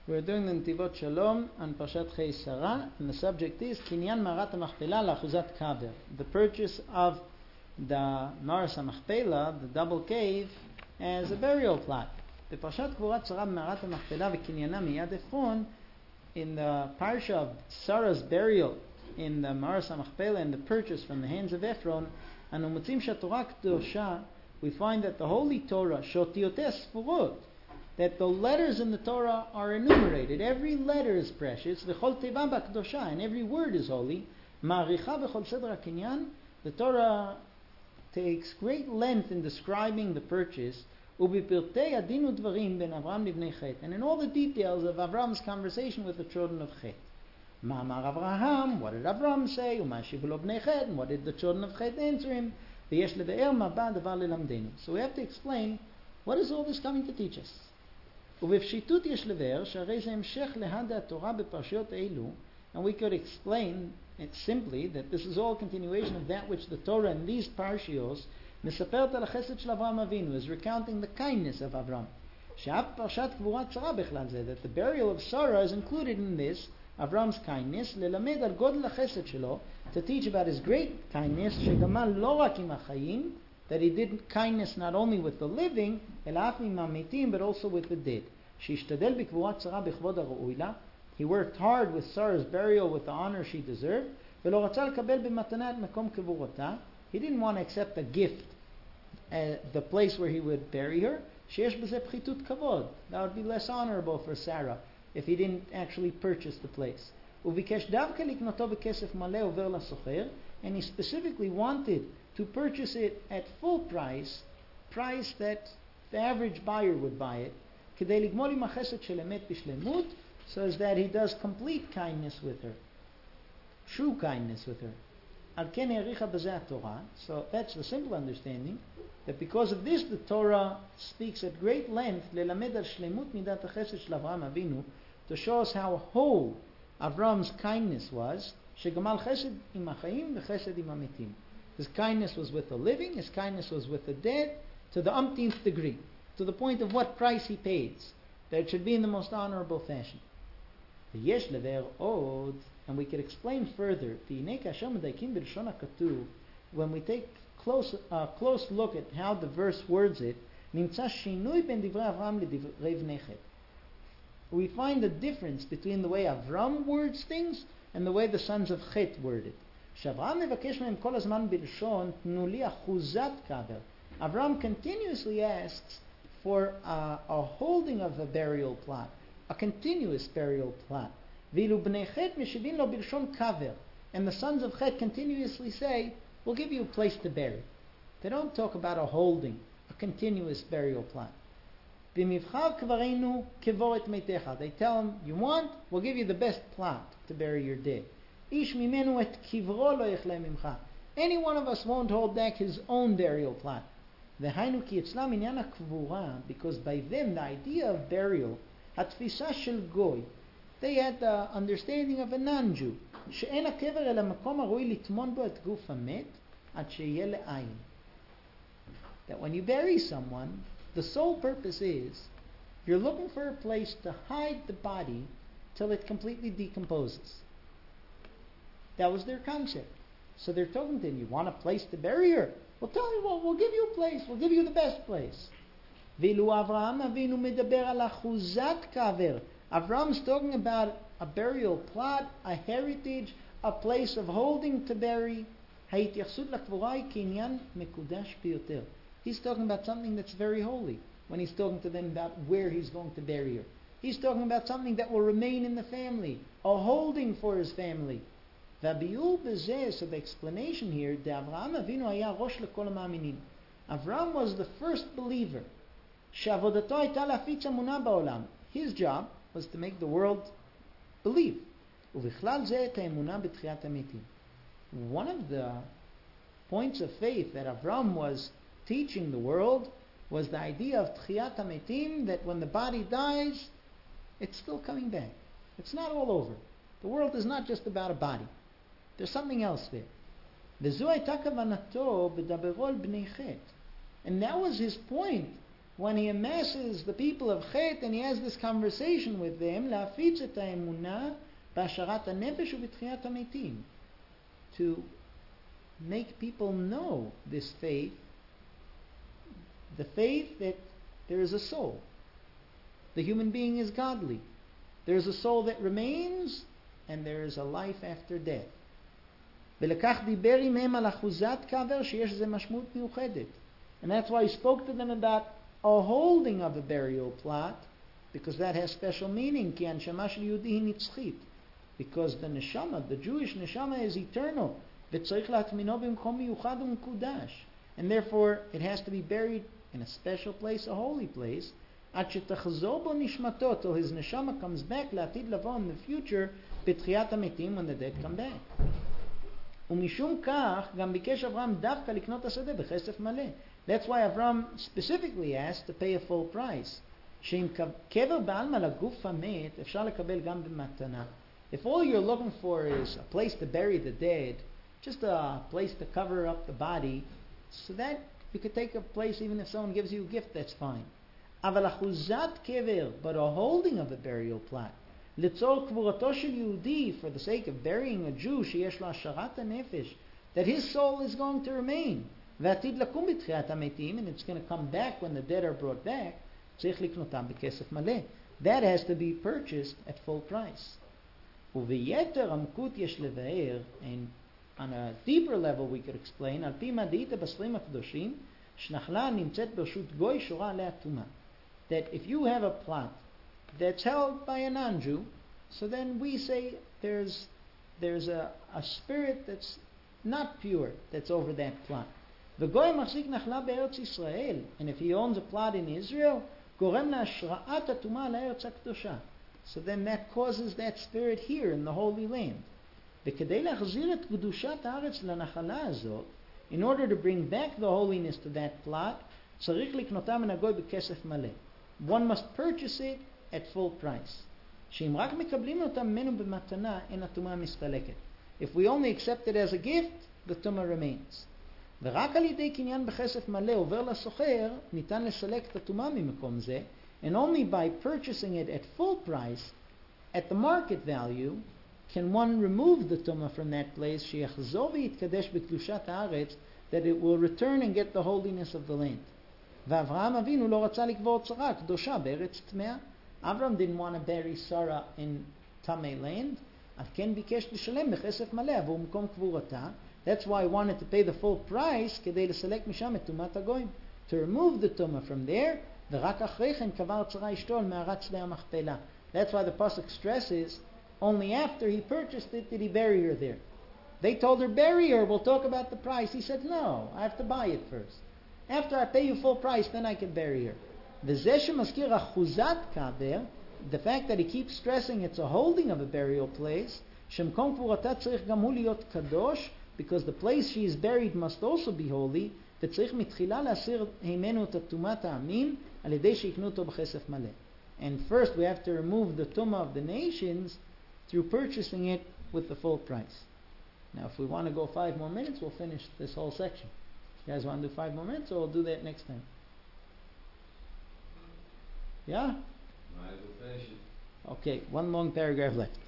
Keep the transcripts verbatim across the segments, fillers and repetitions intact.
We're doing the Netivot Shalom on Parshat Chei Sarah, and the subject is Kinyan Marat HaMachpelah L'Achuzat Kaver, the purchase of the Maras HaMachpelah, the double cave, as a burial plot. The Parshat Kvurat Sarah Marat HaMachpelah V'Kinyana Miyad Efron, in the parsha of Sarah's burial in the Maras HaMachpelah and the purchase from the hands of Ephron, and Umutzim Shatorah Kedosha, we find that the Holy Torah Shotiyoteh Sfurot, that the letters in the Torah are enumerated. Every letter is precious. V'chol teva b'kedosha, and every word is holy. Ma'aricha v'chol seder hakinyan. The Torah takes great length in describing the purchase. U'bipirtei adin u'dvarim ben Avram livnei Chet, and in all the details of Avram's conversation with the children of Chet. Ma'amar Avraham, what did Avram say? U'ma shivu lo bnei Chet, and what did the children of Chet answer him? V'yesh lebe'er ma ba davar lelamdenu. So we have to explain, what is all this coming to teach us? ובפשיטות יש לבאר שהרי זה המשך להד התורה בפרשיות אלו, and we could explain it simply that this is all continuation of that which the Torah in these parshios מספרת על החסד של אברהם אבינו, is recounting the kindness of Avram. שאף פרשת קבורת שרה בכלל זה, that the burial of Sarah is included in this, Avram's kindness, ללמד על גודל החסד שלו, to teach about his great kindness, שגמל לא רק עם החיים, that he did kindness not only with the living, אלא אף עם המתים, but also with the dead. שהשתדל בקבורת שרה בכבוד הראוי לה, he worked hard with Sarah's burial with the honor she deserved, ולא רצה לקבל במתנה את מקום קבורתה, he didn't want to accept a gift, uh, the place where he would bury her, שיש בזה פחיתות כבוד, that would be less honorable for Sarah, if he didn't actually purchase the place. וביקש דווקא לקנותו בכסף מלא עובר לסוחר, and he specifically wanted to purchase it at full price, price that the average buyer would buy it, כדי לגמול עם החסד של אמת בשלמות, so as that he does complete kindness with her, true kindness with her. על כן העריכה בזה התורה, so that's the simple understanding, that because of this the Torah speaks at great length ללמד על שלמות מידת החסד של אברהם אבינו, to show us how whole Avram's kindness was, שגמל חסד עם החיים וחסד עם המתים. His kindness was with the living, his kindness was with the dead, to the umpteenth degree, to the point of what price he paid, that it should be in the most honorable fashion. ויש לבאר עוד, and we could explain further, והנה כאשר מדייקים בלשון הכתוב, when we take close, a uh, close look at how the verse words it, נמצא שינוי בין דברי אברהם לדברי בני חת. We find a difference between the way Avram words things and the way the sons of Chet word it. שאברהם מבקש מהם כל הזמן בלשון, תנו לי אחוזת קבר. Avram continuously asks for a, a holding of a burial plot, a continuous burial plot. ואילו בני חת משיבים לו בלשון קבר. And the sons of Chet continuously say, we'll give you a place to bury. They don't talk about a holding, a continuous burial plot. במבחר קברנו קבור את מתיך. They tell him, you want, we'll give you the best plot to bury your dead. איש ממנו את קברו לא יכלה ממך. Any one of us won't hold back his own burial plot. והיינו כי אצלם עניין הקבורה, because by them the idea of burial, התפיסה של גוי, they had the understanding of a non-Jew, שאין הקבר אלא מקום הראוי לטמון בו את גוף המת, עד שיהיה לעין. That when you bury someone, the sole purpose is, you're looking for a place to hide the body till it completely decomposes. That was their concept. So they're talking to him, you want a place to bury her? Well, tell you what, we'll give you a place. We'll give you the best place. ואילו אברהם אבינו מדבר על אחוזת קבר. Avram's talking about a burial plot, a heritage, a place of holding to bury. ההתייחסות לקבורה היא כעניין מקודש ביותר. He's talking about something that's very holy when he's talking to them about where he's going to bury her. He's talking about something that will remain in the family, a holding for his family. והביאור בזה, so the explanation here, דאברהם אבינו היה ראש לכל המאמינים. Avram was the first believer. שעבודתו הייתה להפיץ אמונה בעולם. His job was to make the world believe. ובכלל זה את האמונה בתחיית המתים. One of the points of faith that Avram was teaching the world was the idea of תחיית המתים, that when the body dies, it's still coming back. It's not all over. The world is not just about a body. There's something else there. וזו הייתה כוונתו בדברו על בני חת. And that was his point when he amasses the people of Chet and he has this conversation with them, להפיץ את האמונה בהשארת הנפש ובתחיית המתים, to make people know this faith, the faith that there is a soul. The human being is godly. There is a soul that remains, and there is a life after death. ולכך דיבר עמהם על אחוזת קבר שיש לזה משמעות מיוחדת. And that's why he spoke to them about a holding of a burial plot, because that has special meaning. כי הנשמה של יהודי היא נצחית. Because the neshama, the Jewish neshama, is eternal. וצריך להטמינו במקום מיוחד ומקודש. And therefore, it has to be buried in a special place, a holy place, עד שתחזור בו נשמתו, till his neshama comes back לעתיד לבוא in the future, בתחיית המתים, when the dead come back. ומשום כך, גם ביקש אברהם דווקא לקנות השדה בכסף מלא. That's why Avram specifically asked to pay a full price. שאם קבר בעלמא לגוף המת, אפשר לקבל גם במתנה. If all you're looking for is a place to bury the dead, just a place to cover up the body, so that you could take a place even if someone gives you a gift, that's fine. אבל אחוזת קבר, but a holding of a burial plot, לצורך קבורתו של יהודי, for the sake of burying a Jew שיש לו השארת הנפש, that his soul is going to remain, ועתיד לקום בתחיית המתים, and it's going to come back when the dead are brought back, צריך לקנותם בכסף מלא. That has to be purchased at full price. וביתר עמקות יש לבאר, and on a deeper level we could explain, על פי מה דאית בספרים הקדושים, שנחלה נמצאת ברשות גוי שורה עליה טומאה. That if you have a plot that's held by a non-Jew, so then we say there's there's a, a spirit that's not pure that's over that plot. וגוי מחזיק נחלה בארץ ישראל, and if he owns a plot in Israel, גורם להשראת הטומאה על הארץ הקדושה. So then that causes that spirit here in the Holy Land. וכדי להחזיר את קדושת הארץ לנחלה הזאת, in order to bring back the holiness to that plot, צריך לקנותה מן הגוי בכסף מלא. One must purchase it at full price. שאם רק מקבלים אותה ממנו במתנה, אין הטומאה מסתלקת. If we only accept it as a gift, the tumah remains. ורק על ידי קניין בכסף מלא עובר לסוחר, ניתן לסלק את הטומאה ממקום זה, and only by purchasing it at full price, at the market value, can one remove the tumah from that place, שיחזור ויתקדש בקדושת הארץ, that it will return and get the holiness of the land. ואברהם אבינו לא רצה לקבור צרה קדושה בארץ טמאה. Avram didn't want to bury Sarah in Tamei land, על כן ביקש לשלם בכסף מלא עבור מקום קבורתה. That's why he wanted to pay the full price, כדי לסלק משם את טומאת הגויים. To remove the tumah from there, ורק אחרי כן קבר צרה אשתו על מערת שדה המכפלה. That's why the pasuk stresses, only after he purchased it did he bury her there. They told her, bury her, we'll talk about the price. He said, no, I have to buy it first. After I pay you full price, then I can bury her. וזה שמזכיר אחוזת קבר, the fact that he keeps stressing it's a holding of a burial place, שמקום קבורתה צריך גם הוא להיות קדוש, because the place she is buried must also be holy, וצריך מתחילה להסיר הימנו את טומאת העמים, על ידי שיקנו אותו בכסף מלא. And first we have to remove the tumah of the nations through purchasing it with the full price. Now if we want to go five more minutes, we'll finish this whole section. You guys want to do five more minutes, or we'll do that next time? Yeah? Might as well finish it. Okay, one long paragraph left.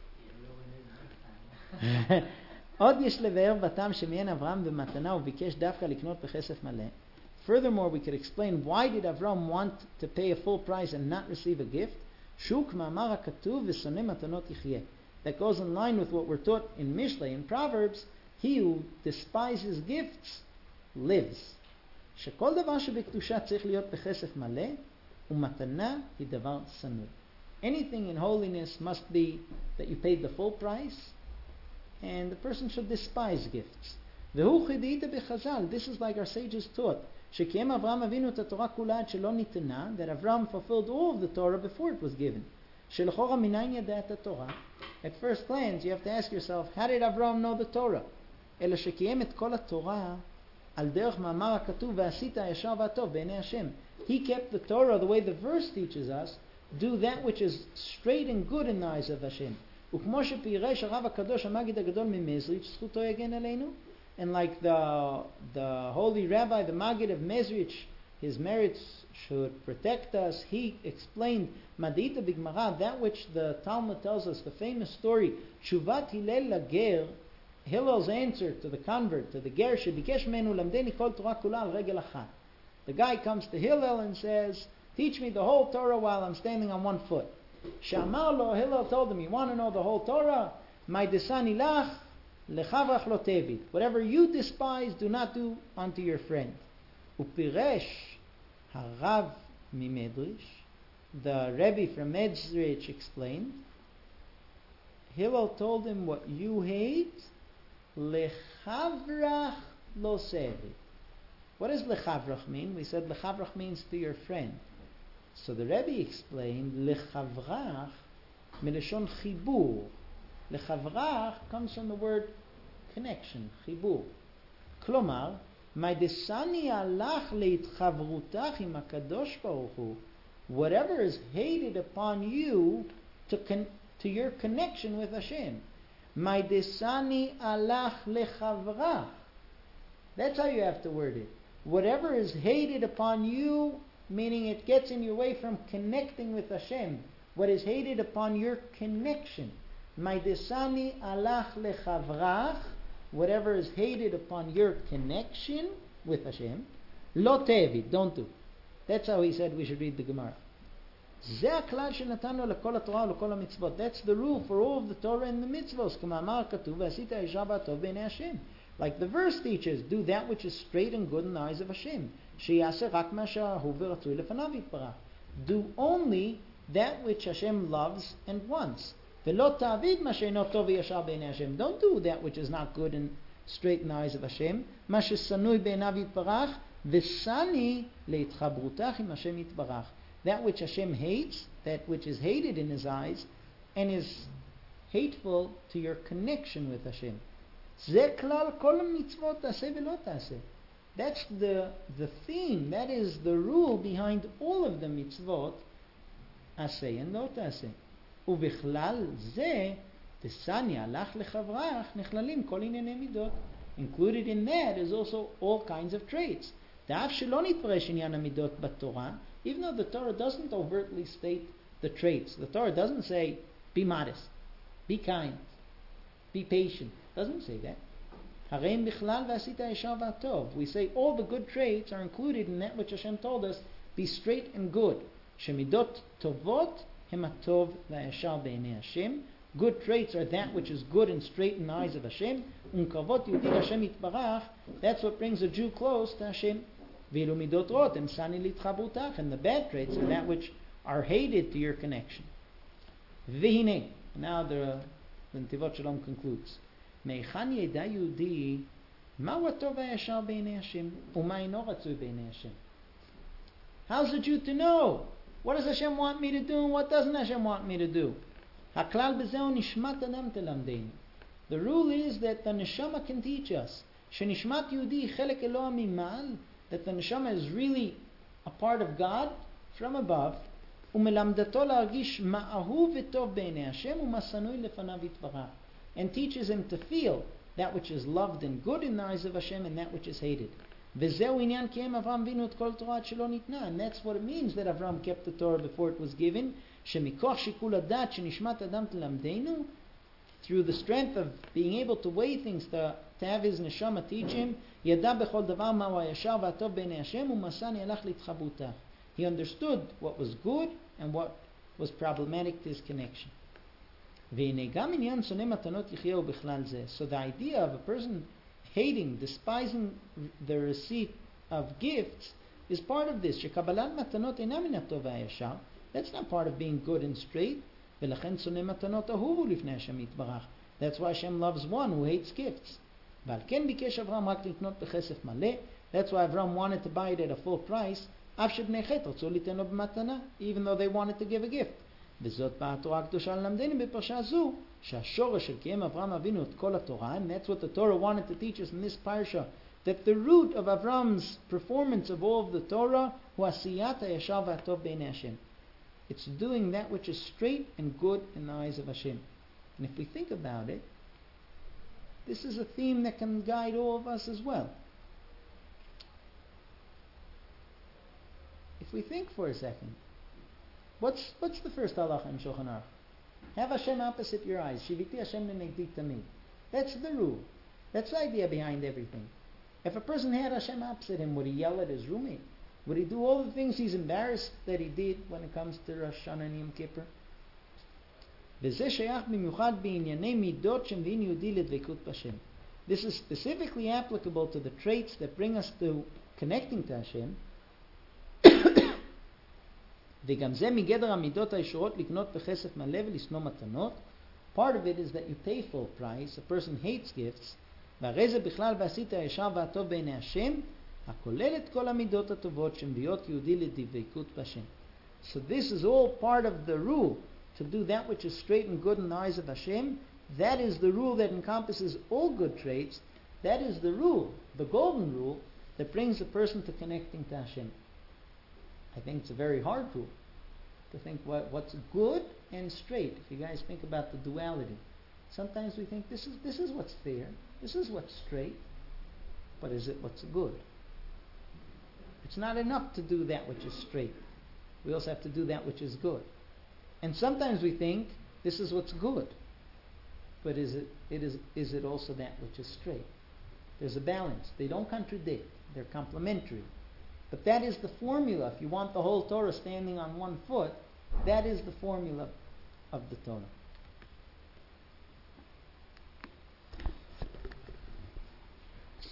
עוד יש לבאר בטעם שמיין אברהם במתנה וביקש דווקא לקנות בכסף מלא. Furthermore, we could explain why did Avram want to pay a full price and not receive a gift? שוק מאמר הכתוב ושונא מתנות יחיה. That goes in line with what we're taught in Mishlei in Proverbs. He who despises gifts lives. שכל דבר שבקדושה צריך להיות בכסף מלא, ומתנה היא דבר שנוא. Anything in holiness must be that you paid the full price, and the person should despise gifts. והוא חידית בחז"ל, this is like our sages taught, שקיים אברהם אבינו את התורה כולה עד שלא ניתנה, that Avram fulfilled all of the Torah before it was given. שלכאורה מניין ידע את התורה. At first glance, you have to ask yourself, how did Avram know the Torah? אלא שקיים את כל התורה על דרך מאמר הכתוב, ועשית הישר והטוב בעיני השם. He kept the Torah the way the verse teaches us, do that which is straight and good in the eyes of Hashem. וכמו שפירש הרב הקדוש המגיד הגדול ממזריץ' זכותו יגן עלינו, and like the the holy rabbi, the Maggid of Mezrich, his merits should protect us. He explained, Madita Bigmara, that which the Talmud tells us, the famous story, Shuvat Hillel Lager, Hillel's answer to the convert, to the ger, Shebikesh menu lamdeni kol Torah kula al regel achat. The guy comes to Hillel and says, teach me the whole Torah while I'm standing on one foot. Shamar lo, Hillel told him, you want to know the whole Torah? My desani lach, lechavrach lo tevid. Whatever you despise, do not do unto your friend. Upiresh harav mimedrish. The Rebbe from Mezrich explained, Hillel told him, what you hate, lechavrach lo sevid. What does lechavrach mean? We said lechavrach means to your friend. So the Rebbe explained, lechavrach mileshon chibur. Lechavrach comes from the word connection, chibur. Klomar, Maidesani alach leitchavrutach im hakadosh baruch hu. Whatever is hated upon you to con- to your connection with Hashem. Maidesani alach lechavrach. That's how you have to word it. Whatever is hated upon you, meaning it gets in your way from connecting with Hashem. What is hated upon your connection. Maidesani alach lechavrach. Whatever is hated upon your connection with Hashem. Lo tevid, don't do. That's how he said we should read the Gemara. That's the rule for all of the Torah and the mitzvos. Like the verse teaches, do that which is straight and good in the eyes of Hashem. Do only that which Hashem loves and wants. Don't do that which is not good and straight in the eyes of Hashem. That which Hashem hates, that which is hated in His eyes, and is hateful to your connection with Hashem. That's the, the theme, that is the rule behind all of the mitzvot, aseh and lo taseh. ובכלל זה, תסני הלך לחברך, נכללים כל ענייני מידות. Included in that is also all kinds of traits. דאף שלא נתפרש עניין המידות בתורה, even though the Torah doesn't overtly state the traits. The Torah doesn't say, be modest, be kind, be patient. It doesn't say that. הרי בכלל ועשית הישר והטוב. We say all the good traits are included in that which Hashem told us, be straight and good. שמידות טובות Hematov va'yashar b'nei Hashem. Good traits are that which is good and straight in the eyes of Hashem. Unkavot yudid Hashem yitbarach. That's what brings a Jew close to Hashem. V'ilu midot rot em sani litchabrutach. And the bad traits are that which are hated to your connection. V'hinei. Now the Netivot Shalom concludes. Meichan yeda Yehudi ma'u hatov va'yashar b'nei Hashem u'ma ino ratzui b'nei Hashem. How's a Jew to know? What does Hashem want me to do and what doesn't Hashem want me to do? The rule is that the neshama can teach us. That the neshama is really a part of God from above. And teaches him to feel that which is loved and good in the eyes of Hashem and that which is hated. And that's what it means that Avram kept the Torah before it was given. Through the strength of being able to weigh things, to, to have his neshama teach him. He understood what was good and what was problematic to his connection. So the idea of a person hating, despising the receipt of gifts is part of this. That's not part of being good and straight. That's why Hashem loves one who hates gifts. That's why Avram wanted to buy it at a full price, even though they wanted to give a gift. וזאת באה התורה הקדושה ללמדנו בפרשה זו, שהשורש של קיים אברהם אבינו את כל התורה, and that's what the Torah wanted to teach us in this parsha, that the root of Avram's performance of all of the Torah, הוא עשיית הישר והטוב בעיני השם. It's doing that which is straight and good in the eyes of Hashem. And if we think about it, this is a theme that can guide all of us as well. If we think for a second, what's what's the first halacha in Shulchan Aruch? Have Hashem opposite your eyes. Shiviti Hashem lenegdi tamid. That's the rule. That's the idea behind everything. If a person had Hashem opposite him, would he yell at his roommate? Would he do all the things he's embarrassed that he did when it comes to Rosh Hashanah and Yom Kippur? This is specifically applicable to the traits that bring us to connecting to Hashem. Part of it is that you pay full price. A person hates gifts. So this is all part of the rule, to do that which is straight and good in the eyes of Hashem. That is the rule that encompasses all good traits. That is the rule, the golden rule, that brings a person to connecting to Hashem. I think it's a very hard rule to think what, what's good and straight. If you guys think about the duality, sometimes we think this is this is what's fair, this is what's straight, but is it what's good? It's not enough to do that which is straight. We also have to do that which is good. And sometimes we think this is what's good, but is it it is is it also that which is straight? There's a balance. They don't contradict. They're complementary. But that is the formula. If you want the whole Torah standing on one foot, that is the formula of the Torah.